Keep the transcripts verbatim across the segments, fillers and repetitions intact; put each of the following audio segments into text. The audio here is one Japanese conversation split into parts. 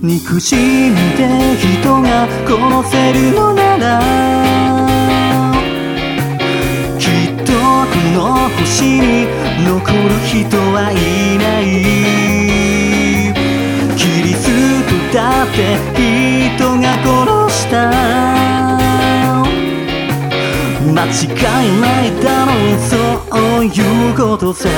憎しみで人が殺せるのなら、きっとこの星に残る人はいない。キリストだって人が殺した。間違いないだろう、そういうことさ。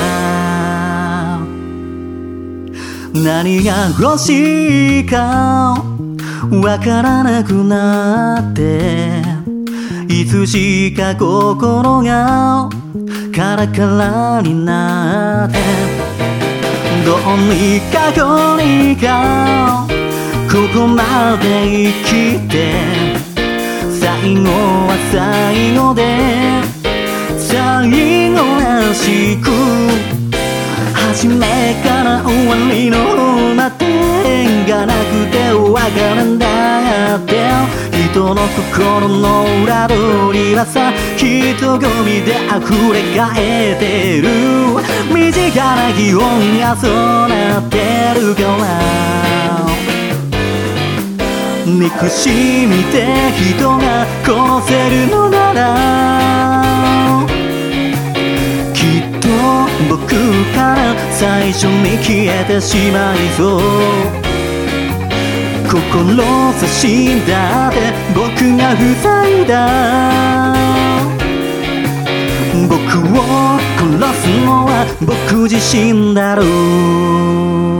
何が欲しいかわからなくなって、いつしか心がカラカラになって、どうにかこうにかここまで生きて、最後は最後で最後らしく、初めから終わりの方までがなくてわからんだって、人の心の裏通りはさ、人混みで溢れ返ってる。身近な気温がそうなってるから、憎しみで人が殺せるのなら、きっと僕から最初に消えてしまいそう。志差しだって僕が塞いだ。僕を殺すのは僕自身だろう。